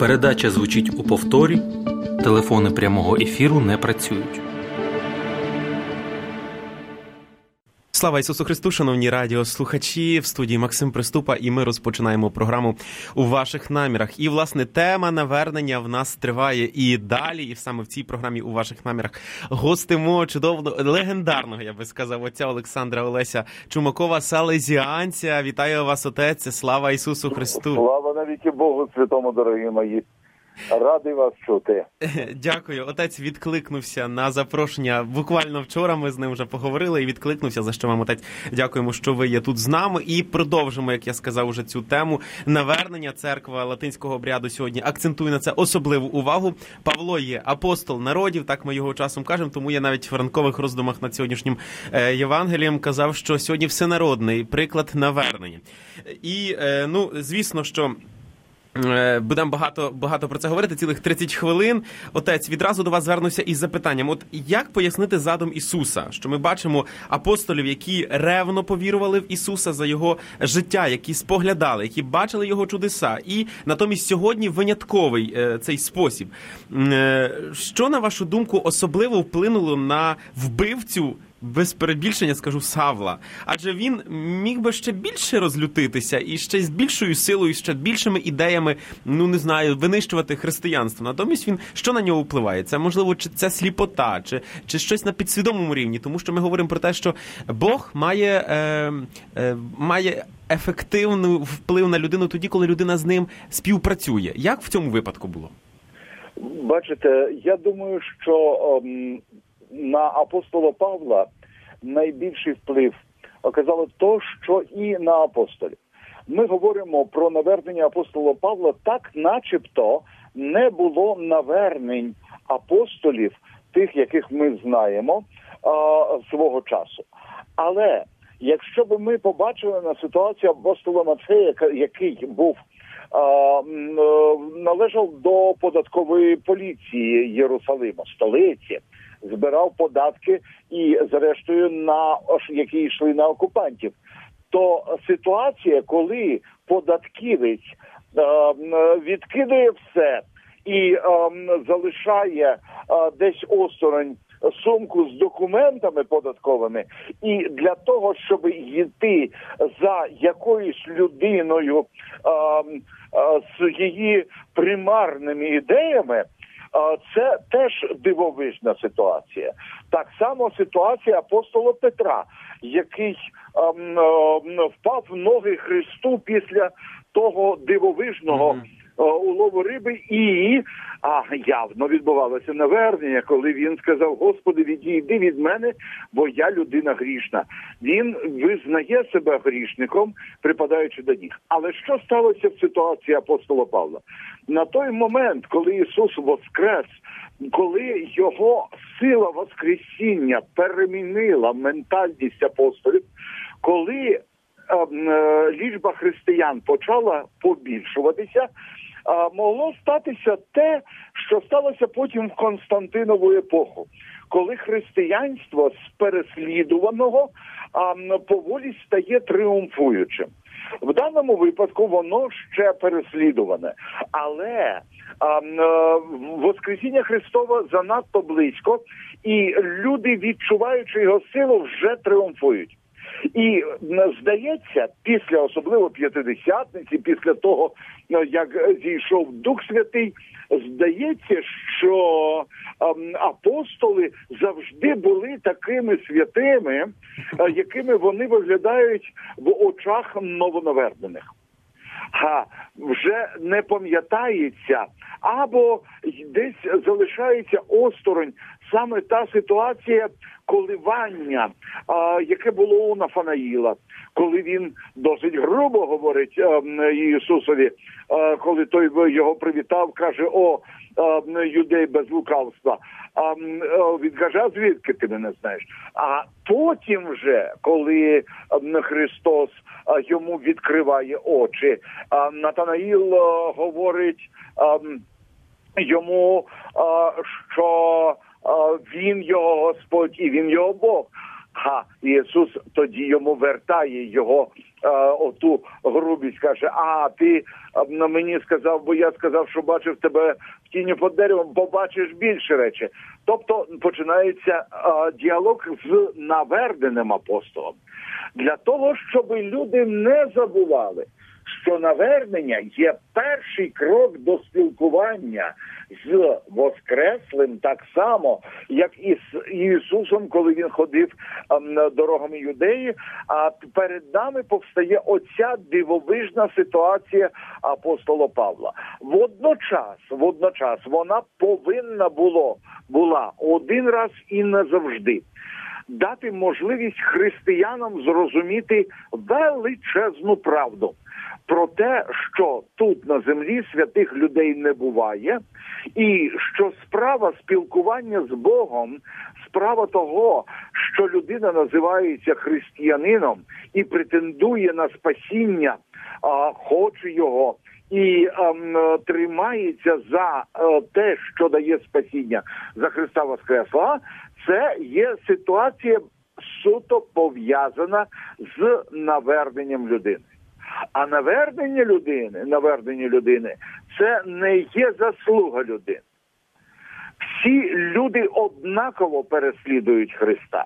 Передача звучить у повторі. Телефони прямого ефіру не працюють. Слава Ісусу Христу, шановні радіослухачі, в студії Максим Приступа, і ми розпочинаємо програму «У ваших намірах». І, власне, тема навернення в нас триває і далі, і саме в цій програмі «У ваших намірах» гостимо чудового, легендарного, я би сказав, отця Олександра Олеся Чумакова, салезіанця. Вітаю вас, отець, слава Ісусу Христу. Слава навіки Богу Святому, дорогі мої. Радий вас чути. Дякую. Отець відкликнувся на запрошення. Буквально вчора ми з ним вже поговорили і відкликнувся, за що вам, отець, дякуємо, що ви є тут з нами. І продовжимо, як я сказав, уже цю тему. Навернення. Церква латинського обряду сьогодні акцентує на це особливу увагу. Павло є апостол народів, так ми його часом кажемо, тому я навіть в ранкових роздумах над сьогоднішнім Євангелієм казав, що сьогодні всенародний приклад навернення. І, звісно, що будемо багато про це говорити, цілих 30 хвилин. Отець, відразу до вас звернуся із запитанням. От як пояснити задум Ісуса? Що ми бачимо апостолів, які ревно повірували в Ісуса за Його життя, які споглядали, які бачили Його чудеса. І натомість сьогодні винятковий цей спосіб. Що, на вашу думку, особливо вплинуло на вбивцю, без перебільшення скажу, Савла? Адже він міг би ще більше розлютитися і ще з більшою силою, ще більшими ідеями, винищувати християнство. Натомість він, що на нього впливає? Це, можливо, чи це сліпота, чи щось на підсвідомому рівні? Тому що ми говоримо про те, що Бог має ефективний вплив на людину тоді, коли людина з ним співпрацює. Як в цьому випадку було? Бачите, я думаю, що на апостола Павла найбільший вплив оказало то, що і на апостолів. Ми говоримо про навернення апостола Павла так, начебто не було навернень апостолів, тих, яких ми знаємо, свого часу. Але якщо б ми побачили на ситуацію апостола Матфея, який був належав до податкової поліції Єрусалима, столиці, збирав податки і, зрештою, які йшли на окупантів, то ситуація, коли податківець відкидає все і залишає десь осторонь сумку з документами податковими, і для того, щоб йти за якоюсь людиною з її примарними ідеями, це теж дивовижна ситуація. Так само ситуація апостола Петра, який впав в ноги Христу після того дивовижного улову риби, і явно відбувалося навернення, коли він сказав: Господи, відійди від мене, бо я людина грішна. Він визнає себе грішником, припадаючи до ніг. Але що сталося в ситуації апостола Павла? На той момент, коли Ісус воскрес, коли Його сила воскресіння перемінила ментальність апостолів, коли лічба християн почала побільшуватися, могло статися те, що сталося потім в Константинову епоху, коли християнство з переслідуваного поволі стає тріумфуючим. В даному випадку воно ще переслідуване, але Воскресіння Христове занадто близько, і люди, відчуваючи його силу, вже тріумфують. І здається, особливо П'ятидесятниці, після того, як зійшов Дух Святий, здається, що апостоли завжди були такими святими, якими вони виглядають в очах новонавернених. Вже не пам'ятається, або десь залишається осторонь саме та ситуація коливання, яке було у Нафанаїла, коли він досить грубо говорить Ісусові, коли той його привітав, каже: "О, юдей без лукавства". Він каже: "А звідки ти мене знаєш?" А потім вже, коли Христос йому відкриває очі, Натанаїл говорить йому, що він його Господь і він його Бог. Ісус тоді йому вертає його оту грубість, каже, ти мені сказав, бо я сказав, що бачив тебе в тіні під деревом, побачиш більше речі. Тобто починається діалог з наверненим апостолом. Для того, щоб люди не забували, що навернення є перший крок до спілкування з Воскреслим, так само, як і з Ісусом, коли Він ходив дорогами Юдеї, а перед нами повстає оця дивовижна ситуація апостола Павла. Водночас вона повинна була один раз і назавжди дати можливість християнам зрозуміти величезну правду про те, що тут на землі святих людей не буває, і що справа спілкування з Богом, справа того, що людина називається християнином і претендує на спасіння, хоче його, і тримається за те, що дає спасіння, за Христа Воскресла, це є ситуація суто пов'язана з наверненням людини. А навернення людини – це не є заслуга людини. Всі люди однаково переслідують Христа.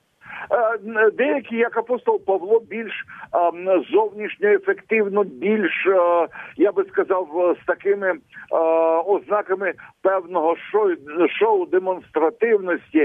Деякі, як апостол Павло, більш зовнішньо ефективно, більш, я би сказав, з такими ознаками певного шоу демонстративності.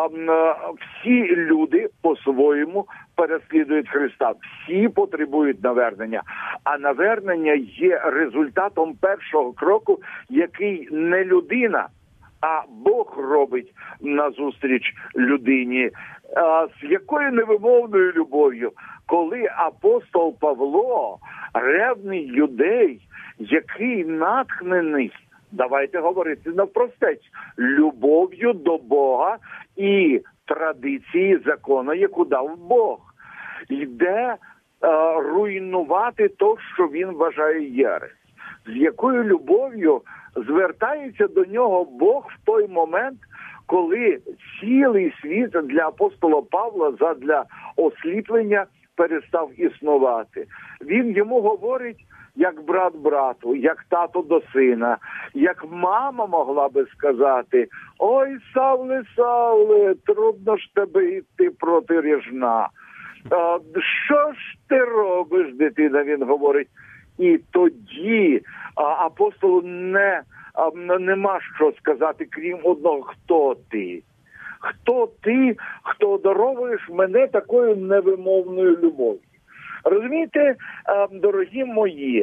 Всі люди по-своєму переслідують Христа. Всі потребують навернення. А навернення є результатом першого кроку, який не людина, а Бог робить назустріч людині. З якою невимовною любов'ю, коли апостол Павло, ревний юдей, який натхнений, давайте говорити навпростець, любов'ю до Бога і традиції закону, яку дав Бог, йде руйнувати то, що він вважає єресь. З якою любов'ю звертається до нього Бог в той момент, коли цілий світ для апостола Павла задля осліплення перестав існувати. Він йому говорить, як брат брату, як тато до сина, як мама могла би сказати: «Ой, Савле, Савле, трудно ж тебе йти проти ріжна. Що ж ти робиш, дитина?» Він говорить. І тоді апостолу нема що сказати, крім одного: хто ти? Хто ти, хто даровуєш мене такою невимовною любов'ю? Розумієте, дорогі мої,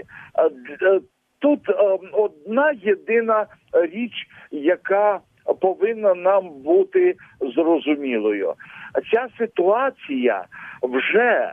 тут одна єдина річ, яка повинна нам бути зрозумілою. Ця ситуація вже,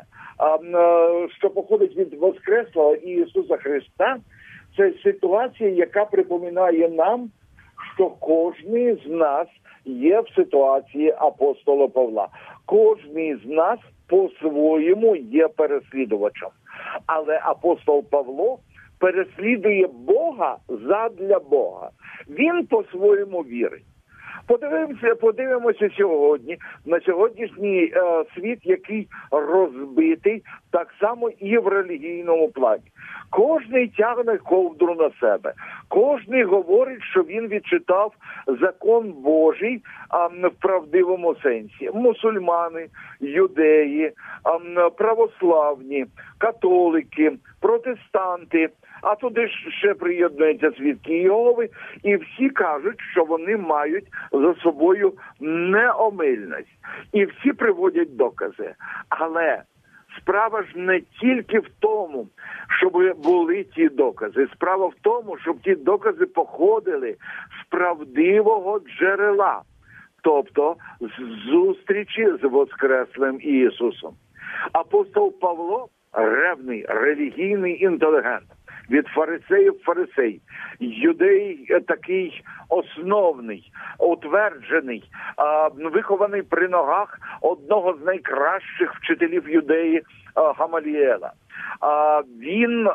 що походить від Воскреслого Ісуса Христа, це ситуація, яка припоминає нам, що кожний з нас є в ситуації апостола Павла. Кожний з нас по-своєму є переслідувачем. Але апостол Павло переслідує Бога задля Бога. Він по-своєму вірить. Подивимося сьогодні, на сьогоднішній світ, який розбитий, так само і в релігійному плані. Кожний тягне ковдру на себе. Кожний говорить, що він відчитав закон Божий в правдивому сенсі. Мусульмани, юдеї, православні, католики, протестанти, а туди ще приєднуються свідки Єгови, і всі кажуть, що вони мають за собою неомильність. І всі приводять докази. Але справа ж не тільки в тому, щоб були ті докази. Справа в тому, щоб ті докази походили з правдивого джерела, тобто з зустрічі з Воскреслим Ісусом. Апостол Павло – ревний, релігійний інтелігент. Від фарисеїв фарисей, юдей такий основний, утверджений, вихований при ногах одного з найкращих вчителів юдеї Гамаліела. Він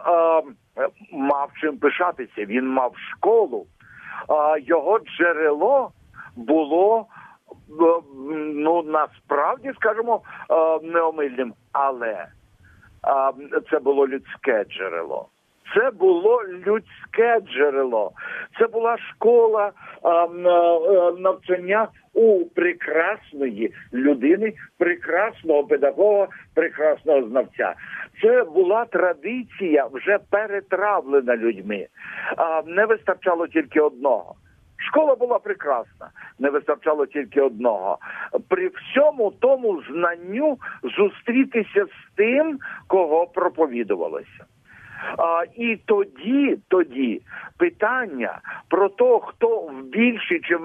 мав чим пишатися, він мав школу. Його джерело було насправді, скажімо, неомильним, але це було людське джерело. Це було людське джерело. Це була школа навчання у прекрасної людини, прекрасного педагога, прекрасного знавця. Це була традиція, вже перетравлена людьми. Не вистачало тільки одного. Школа була прекрасна, не вистачало тільки одного. При всьому тому знанню зустрітися з тим, кого проповідувалося. І тоді питання про те, хто в більшій чи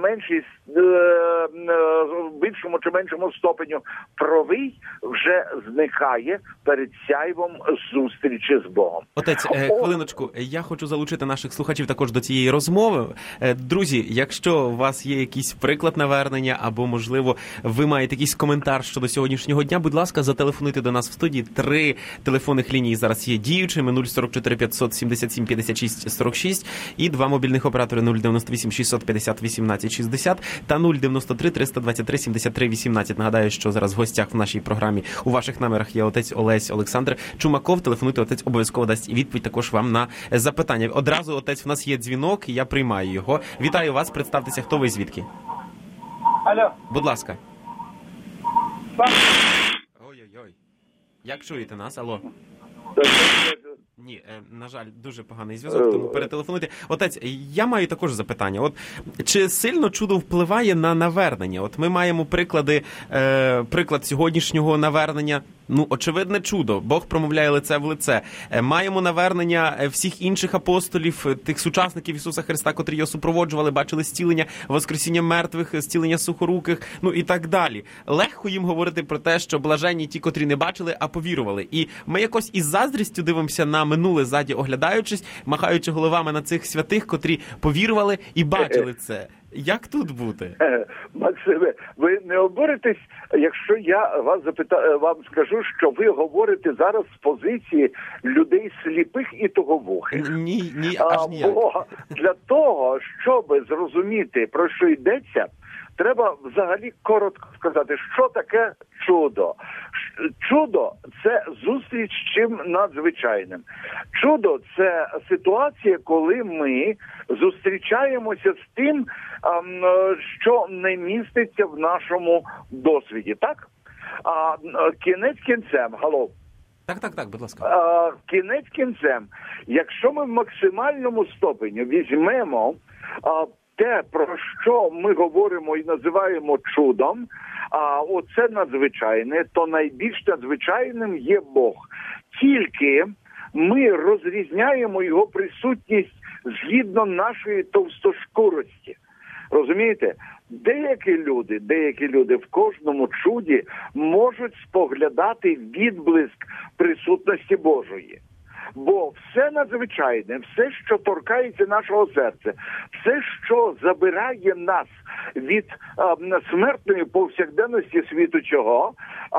більшому чи меншому ступеню правий, вже зникає перед сяйвом зустрічі з Богом. Отець, хвилиночку, я хочу залучити наших слухачів також до цієї розмови. Друзі, якщо у вас є якийсь приклад навернення, або, можливо, ви маєте якийсь коментар щодо сьогоднішнього дня, будь ласка, зателефонуйте до нас в студії. 3 телефонних лінії зараз є діючими: 044 577 56 46 і 2 мобільних оператори: 098 650 18 60 та 093 323 73 18. Нагадаю, що зараз в гостях в нашій програмі у ваших намірах є отець Олесь Олександр Чумаков. Телефонуйте, отець обов'язково дасть відповідь також вам на запитання. Одразу, отець, в нас є дзвінок, і я приймаю його. Вітаю вас, представтеся, хто ви, звідки? Алло. Будь ласка. Ой-ой-ой. Як чуєте нас? Алло. Ні, на жаль, дуже поганий зв'язок, тому перетелефонуйте. Отець, я маю також запитання. От чи сильно чудо впливає на навернення? От ми маємо приклад сьогоднішнього навернення. Ну, очевидне чудо. Бог промовляє лице в лице. Маємо навернення всіх інших апостолів, тих сучасників Ісуса Христа, котрі його супроводжували, бачили зцілення, воскресіння мертвих, зцілення сухоруких, ну і так далі. Легко їм говорити про те, що блаженні ті, котрі не бачили, а повірували. І ми якось із заздрістю дивимося на минуле ззаді, оглядаючись, махаючи головами на цих святих, котрі повірували і бачили це. Як тут бути? Максиме, ви не обуритесь, якщо я вам скажу, що ви говорите зараз з позиції людей сліпих і туговухих. Ні, аж ніяк. Бо для того, щоб зрозуміти, про що йдеться, треба взагалі коротко сказати, що таке чудо. Чудо – це зустріч з чим надзвичайним. Чудо – це ситуація, коли ми зустрічаємося з тим, що не міститься в нашому досвіді, так? Кінець кінцем, алло. Так, будь ласка. Кінець кінцем. Якщо ми в максимальному ступені візьмемо те, про що ми говоримо і називаємо чудом, оце надзвичайне, то найбільш надзвичайним є Бог. Тільки ми розрізняємо його присутність згідно нашої товстошкурості. Розумієте? Деякі люди в кожному чуді можуть споглядати відблиск присутності Божої. Бо все надзвичайне, все, що торкається нашого серця, все, що забирає нас від смертної повсякденності світу чого,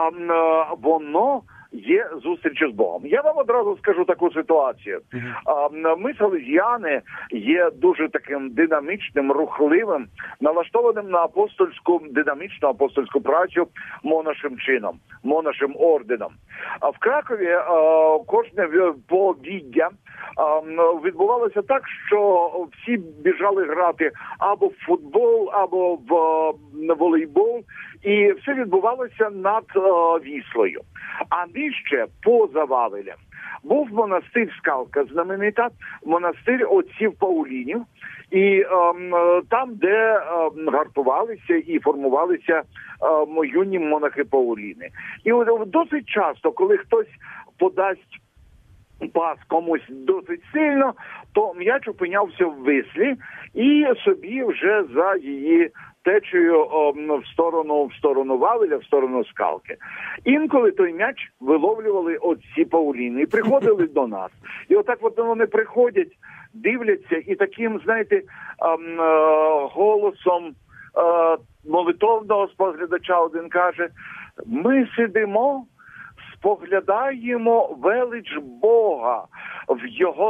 воно є зустрічі з Богом. Я вам одразу скажу таку ситуацію. Ми, салезіяни, є дуже таким динамічним, рухливим, налаштованим на динамічну апостольську працю монашим чином, монашим орденом. А в Кракові кожне повіддя відбувалося так, що всі біжали грати або в футбол, або в волейбол, і все відбувалося над Віслою. А нижче, поза Вавелем, був монастир Скалка, знаменита, монастир отців Паулінів, і там, де гартувалися і формувалися юні монахи Пауліни. І досить часто, коли хтось подасть пас комусь досить сильно, то м'яч опинявся в Вислі і собі вже за її течею в сторону Вавеля, в сторону Скалки. Інколи той м'яч виловлювали отці Пауліни і приходили до нас. І отак от вони приходять, дивляться і таким, знаєте, голосом молитовного споглядача один каже: ми сидимо, споглядаємо велич Бога в Його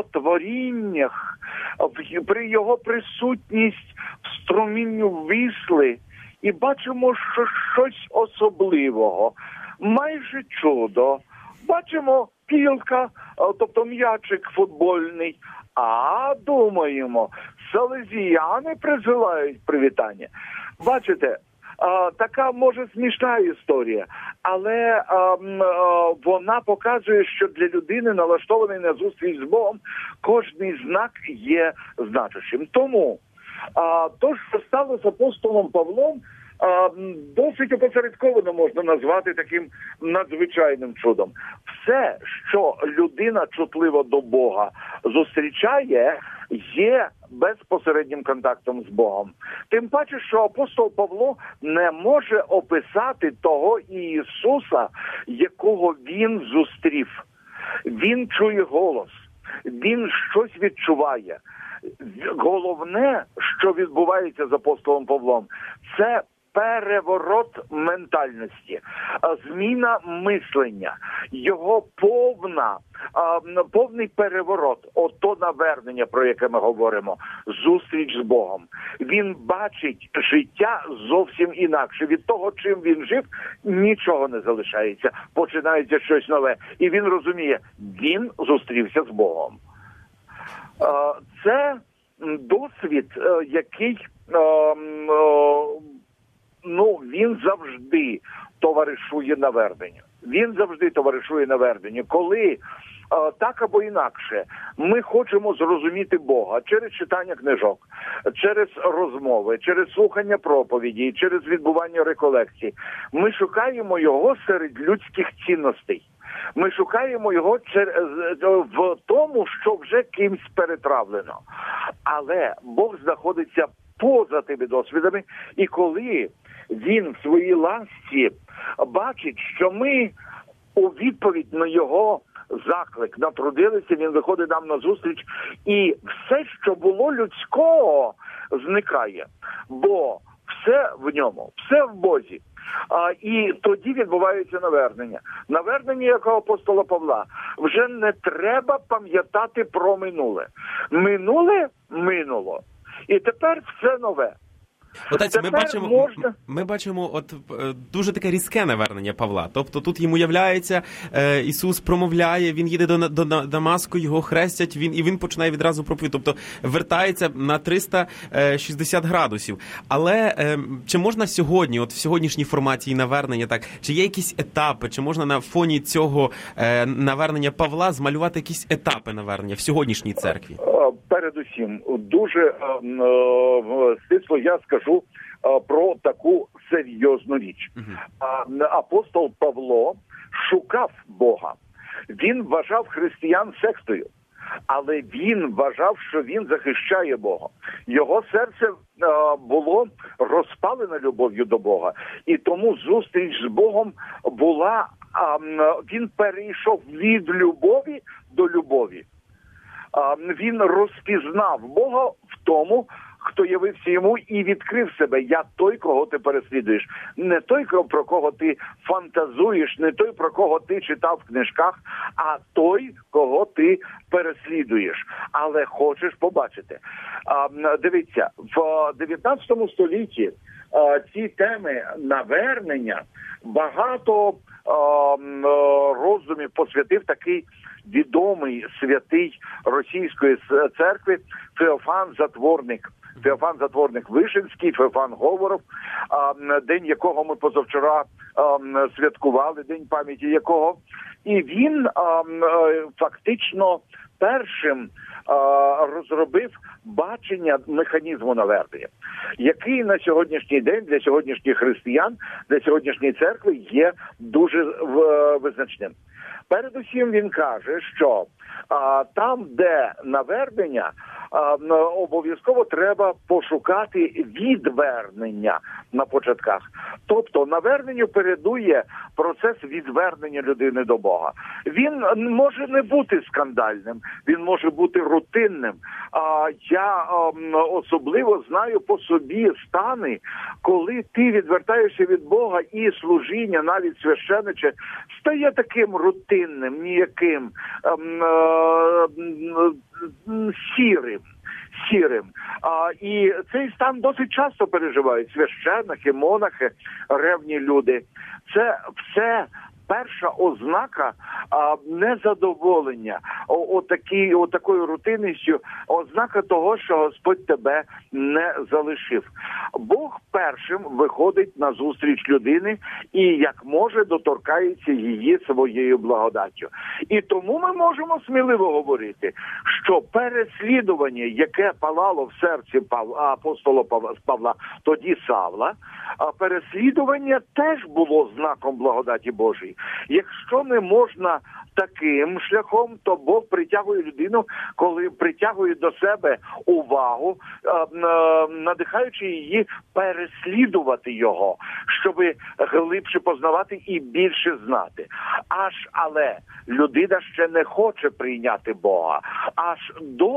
творіннях, при Його присутність в струмінню Вісли, і бачимо, що щось особливого, майже чудо. Бачимо пілка, тобто м'ячик футбольний, а думаємо, салезіяни присилають привітання. Бачите, така, може, смішна історія, але вона показує, що для людини, налаштованої на зустріч з Богом, кожний знак є значущим. Тому то, що стало з апостолом Павлом, досить опосередковано можна назвати таким надзвичайним чудом. Все, що людина чутлива до Бога зустрічає, є безпосереднім контактом з Богом. Тим паче, що апостол Павло не може описати того Ісуса, якого він зустрів. Він чує голос, він щось відчуває. Головне, що відбувається з апостолом Павлом, це переворот ментальності, зміна мислення, його повний переворот, ото навернення, про яке ми говоримо, зустріч з Богом. Він бачить життя зовсім інакше. Від того, чим він жив, нічого не залишається. Починається щось нове. І він розуміє, він зустрівся з Богом. Це досвід, який він завжди товаришує наверненню. Він завжди товаришує наверненню. Коли так або інакше ми хочемо зрозуміти Бога через читання книжок, через розмови, через слухання проповіді, через відбування реколекцій, ми шукаємо його серед людських цінностей. Ми шукаємо його в тому, що вже кимсь перетравлено. Але Бог знаходиться поза тими досвідами, і коли він в своїй ласці бачить, що ми у відповідь на його заклик натрудилися, він виходить нам на зустріч, і все, що було людського, зникає. Бо все в ньому, все в Бозі. І тоді відбувається навернення. Навернення, як у апостола Павла. Вже не треба пам'ятати про минуле. Минуле минуло. І тепер все нове. Отець, ми бачимо дуже таке різке навернення Павла. Тобто тут йому являється, Ісус промовляє, він їде до Дамаску, його хрестять, він починає відразу проповідь. Тобто вертається на 360 градусів. Але чи можна сьогодні, в сьогоднішній форматі навернення, чи є якісь етапи, чи можна на фоні цього навернення Павла змалювати якісь етапи навернення в сьогоднішній церкві? Передусім, дуже стисло я скажу про таку серйозну річ. Апостол Павло шукав Бога. Він вважав християн сектою, але він вважав, що він захищає Бога. Його серце було розпалене любов'ю до Бога. І тому зустріч з Богом була, він перейшов від любові до любові. Він розпізнав Бога в тому, хто явився йому, і відкрив себе. Я той, кого ти переслідуєш. Не той, про кого ти фантазуєш, не той, про кого ти читав в книжках, а той, кого ти переслідуєш. Але хочеш побачити. Дивіться, в 19 столітті ці теми навернення багато роздумів посвятив такий відомий святий російської церкви Феофан Затворник. Феофан Затворник Вишинський, Феофан Говоров, день якого ми позавчора святкували, день пам'яті якого. І він фактично першим розробив бачення механізму навернення, який на сьогоднішній день для сьогоднішніх християн, для сьогоднішньої церкви є дуже визначним. Передусім він каже, що там, де навернення, обов'язково треба пошукати відвернення на початках. Тобто наверненню передує процес відвернення людини до Бога. Він може не бути скандальним, він може бути рутинним. Я особливо знаю по собі стани, коли ти відвертаєшся від Бога і служіння, навіть священиче, стає таким рутинним, ніяким, сірим. сірим. І цей стан досить часто переживають священники, монахи, ревні люди. Це все перша ознака незадоволення такою рутинністю, ознака того, що Господь тебе не залишив. Бог першим виходить на зустріч людини і, як може, доторкається її своєю благодаттю. І тому ми можемо сміливо говорити, що переслідування, яке палало в серці апостола Павла, тоді Савла, переслідування теж було знаком благодаті Божої. Якщо не можна таким шляхом, то Бог притягує людину, коли притягує до себе увагу, надихаючи її переслідувати його, щоб глибше познавати і більше знати. Але людина ще не хоче прийняти Бога. Аж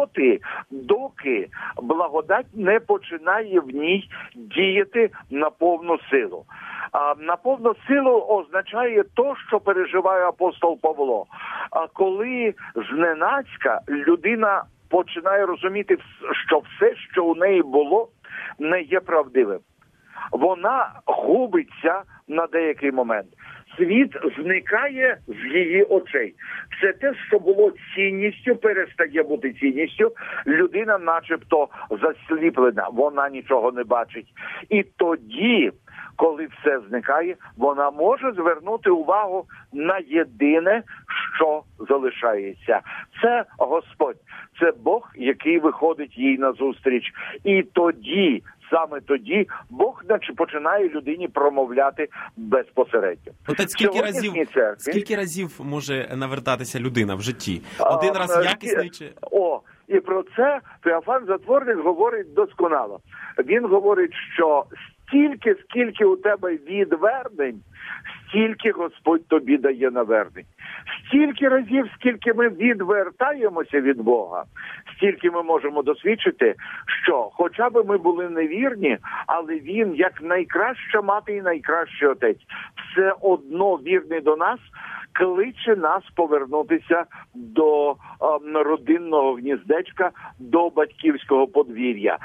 доки благодать не починає в ній діяти на повну силу. На повну силу означає то, що переживає апостол Павло. Коли зненацька людина починає розуміти, що все, що у неї було, не є правдивим. Вона губиться на деякий момент. Світ зникає з її очей. Все те, що було цінністю, перестає бути цінністю. Людина начебто засліплена, вона нічого не бачить. І тоді, коли все зникає, вона може звернути увагу на єдине, що залишається. Це Господь, це Бог, який виходить їй назустріч. І тоді, саме тоді, Бог починає людині промовляти безпосередньо. Отець, скільки разів може навертатися людина в житті? Один раз якісний чи... І про це Феофан Затворник говорить досконало. Він говорить, що скільки у тебе відвернень, стільки Господь тобі дає навернень. Стільки разів, скільки ми відвертаємося від Бога, стільки ми можемо досвідчити, що хоча б ми були невірні, але Він, як найкраща мати і найкращий отець, все одно вірний до нас, кличе нас повернутися до родинного гніздечка, до батьківського подвір'я.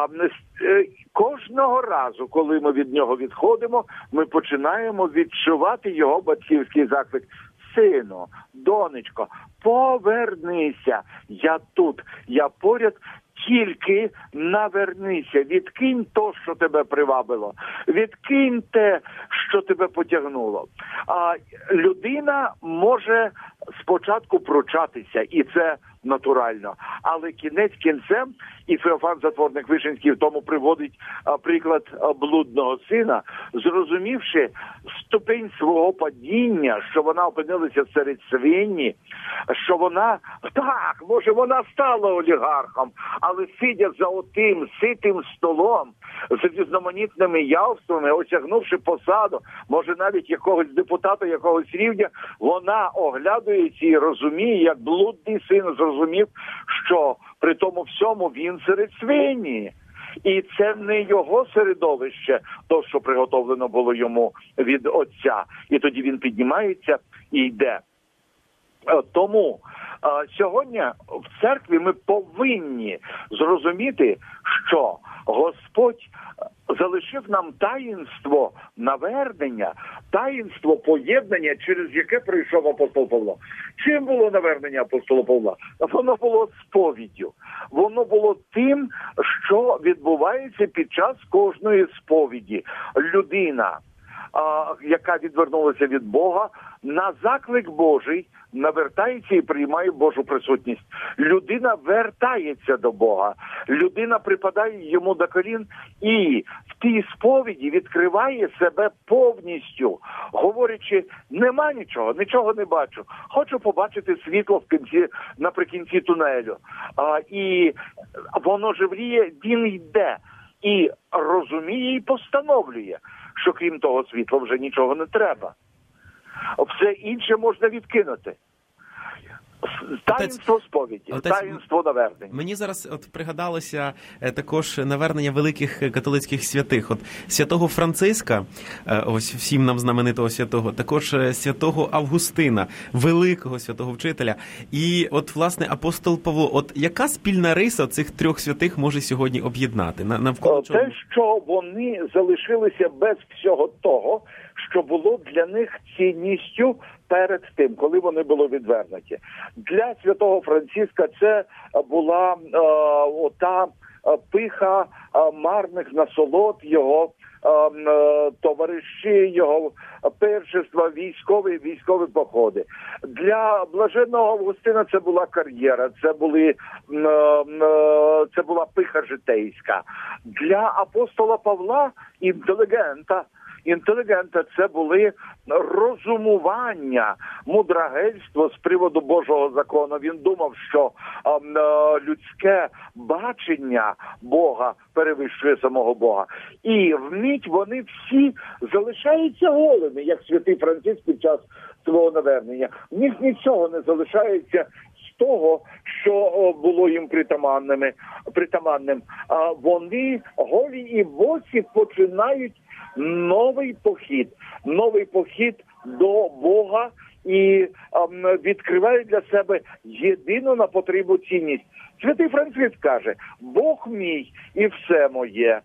Кожного разу, коли ми від нього відходимо, ми починаємо відчувати його батьківський заклик. Сину, донечко, повернися, я тут, я поряд, тільки навернися, відкинь то, що тебе привабило, відкинь те, що тебе потягнуло. Людина може спочатку пручатися, і це натурально, але кінець кінцем, і Феофан Затворник Вишинський в тому приводить приклад блудного сина, зрозумівши ступінь свого падіння, що вона опинилася серед свині, що вона, так, може вона стала олігархом, але сидя за отим ситим столом, з різноманітними явствами, осягнувши посаду, може навіть якогось депутата, якогось рівня, вона оглядується і розуміє, як блудний син зрозумів, що при тому всьому він серед свині. І це не його середовище, то, що приготовлено було йому від Отця. І тоді він піднімається і йде. Тому сьогодні в церкві ми повинні зрозуміти, що Господь залишив нам таїнство навернення, таїнство поєднання, через яке прийшов апостол Павло. Чим було навернення апостола Павла? Воно було сповіддю. Воно було тим, що відбувається під час кожної сповіді. Людина, яка відвернулася від Бога, на заклик Божий навертається і приймає Божу присутність. Людина вертається до Бога. Людина припадає йому до колін і в тій сповіді відкриває себе повністю, говорячи, нема нічого не бачу. Хочу побачити світло наприкінці тунелю. І воно живріє, він йде. І розуміє і постановлює, що крім того світла вже нічого не треба. Все інше можна відкинути. Таїнство сповіді, таїнство навернення. Мені зараз пригадалося також навернення великих католицьких святих. Святого Франциска, ось всім нам знаменитого святого, також святого Августина, великого святого вчителя. І власне, апостол Павло, яка спільна риса цих трьох святих може сьогодні об'єднати? Навколо чого? Те, що вони залишилися без всього того, що було для них цінністю перед тим, коли вони були відвернуті. Для святого Франциска це була ота пиха марних насолод, його товариші, його першества, військові походи. Для блаженного Августина це була кар'єра, це була пиха житейська. Для апостола Павла інтелігента це були розумування, мудрагельство з приводу Божого закону. Він думав, що людське бачення Бога перевищує самого Бога. І вмить вони всі залишаються голими, як святий Франциск під час свого навернення. В них нічого не залишається з того, що було їм притаманним. Вони голі і босі починають новий похід до Бога і відкривають для себе єдину на потребу цінність. Святий Франциск каже: Бог мій і все моє.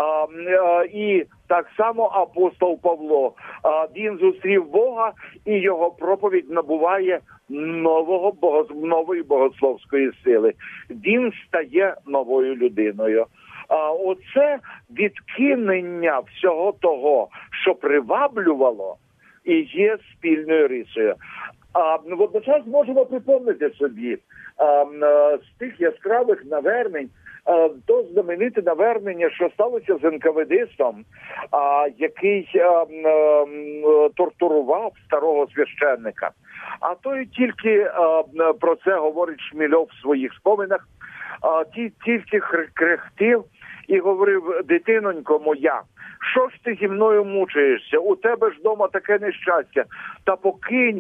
І так само апостол Павло. Він зустрів Бога, і його проповідь набуває нової богословської сили. Він стає новою людиною. Оце відкинення всього того, що приваблювало, і є спільною рисою. Водночас можемо припомнити собі з тих яскравих навернень то знамените навернення, що сталося з НКВДистом, який тортурував старого священника. А той тільки про це говорить Шмільов в своїх споминах, тільки крехтів і говорив: дитинонько моя, що ж ти зі мною мучаєшся? У тебе ж дома таке нещастя. Та покинь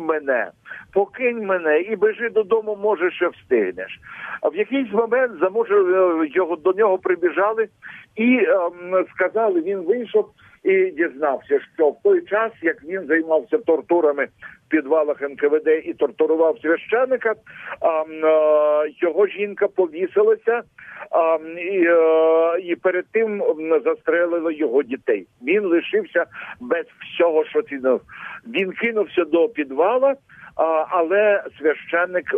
мене і біжи додому, може, ще встигнеш. В якийсь момент до нього прибіжали і сказали, він вийшов і дізнався, що в той час, як він займався тортурами в підвалах НКВД і тортурував священика, його жінка повісилася і перед тим застрелили його дітей. Він лишився без всього, що цінив. Він кинувся до підвала, але священник,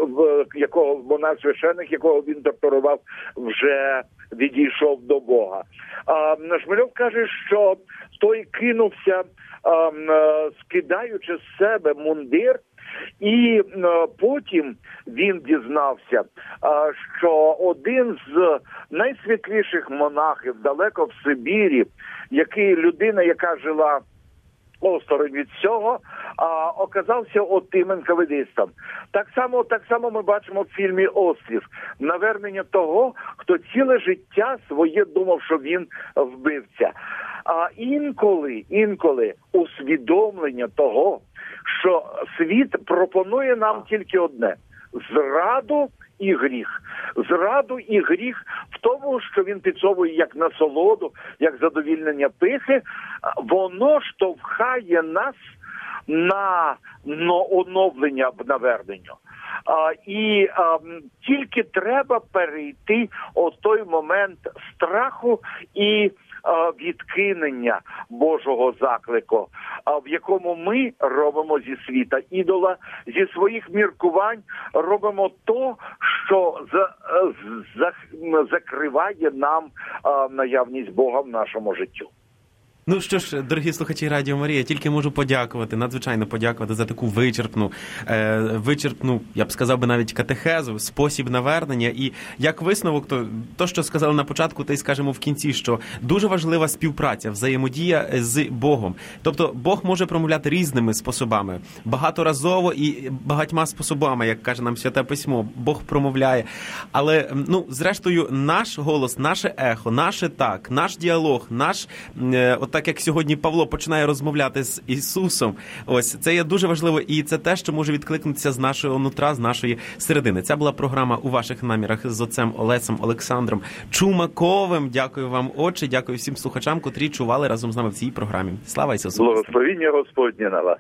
якого він тортурував, вже відійшов до Бога. Шмельов каже, що той кинувся, скидаючи з себе мундир, і потім він дізнався, що один з найсвітліших монахів далеко в Сибірі, людина, яка жила осторонь від цього, оказався отим НКВДистом. Так само ми бачимо в фільмі «Острів» навернення того, хто ціле життя своє думав, що він вбивця. А інколи усвідомлення того, що світ пропонує нам тільки одне – зраду і гріх. Зраду і гріх в тому, що він підсовує як насолоду, як задовільнення пихи, воно штовхає нас на оновлення наверненню. І тільки треба перейти той момент страху і відкинення Божого заклику, в якому ми робимо зі світа ідола, зі своїх міркувань робимо то, що закриває нам наявність Бога в нашому життю. Ну що ж, дорогі слухачі Радіо Марія, тільки можу подякувати, надзвичайно подякувати за таку вичерпну, я б сказав би навіть катехезу, спосіб навернення. І як висновок, то, що сказали на початку, та й скажемо в кінці, що дуже важлива співпраця, взаємодія з Богом. Тобто Бог може промовляти різними способами, багаторазово і багатьма способами, як каже нам Святе Письмо, Бог промовляє. Але, зрештою, наш голос, наше ехо, наш діалог, так як сьогодні Павло починає розмовляти з Ісусом. Ось це є дуже важливо, і це те, що може відкликнутися з нашого нутра, з нашої середини. Це була програма «У ваших намірах» з отцем Олесем Олександром Чумаковим. Дякую вам, отче, дякую всім слухачам, котрі чували разом з нами в цій програмі. Слава Ісусу! Благословіння Господнє на вас!